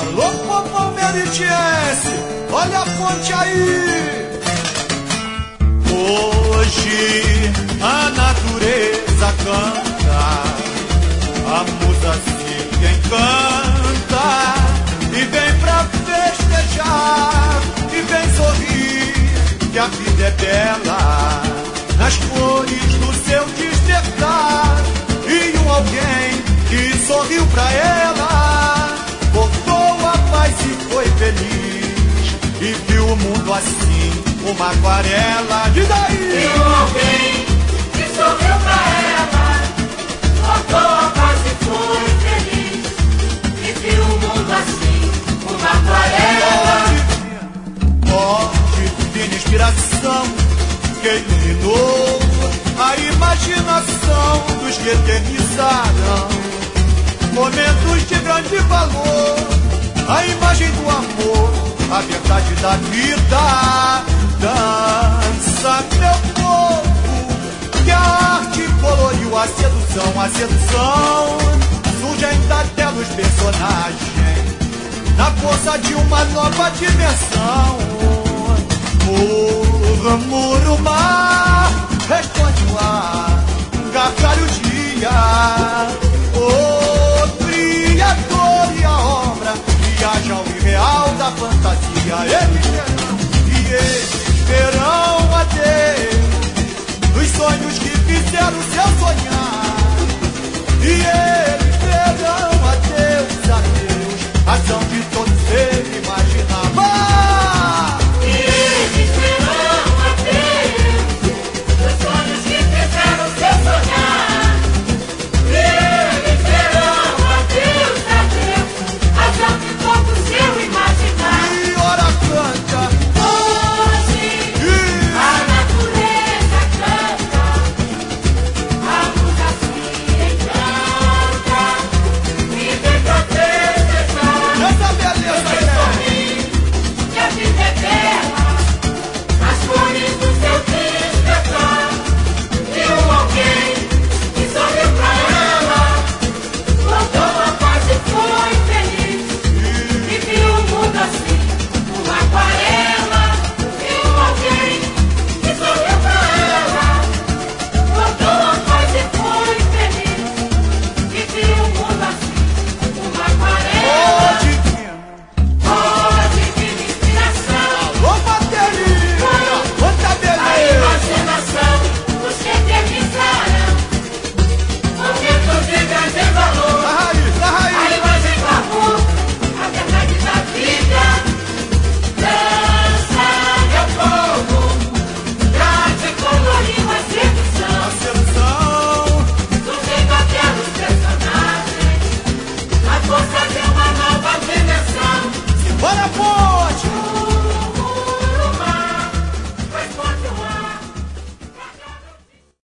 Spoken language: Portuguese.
Alô, povo meritiense, olha a fonte aí. Hoje a natureza canta, a musa se encanta e vem pra festejar, e vem sorrir, que a vida é bela nas cores do seu despertar. E um alguém que sorriu pra ela voltou a paz e foi feliz, e viu o mundo assim, uma aquarela. Diz aí! E um alguém que sorriu pra ela voltou a paz e foi feliz, e viu o mundo assim, uma aquarela. Divina inspiração que iluminou a imaginação dos que eternizaram momentos de grande valor, a imagem do amor, a verdade da vida. Dança, meu povo, que a arte coloriu a sedução. A sedução surge ainda até nos personagens, na força de uma nova dimensão. Murmura o mar, responde o ar, gargalha o dia. O criador e a obra viajam ao irreal da fantasia. Eles verão a Deus nos sonhos que fizeram o seu sonhar. E eles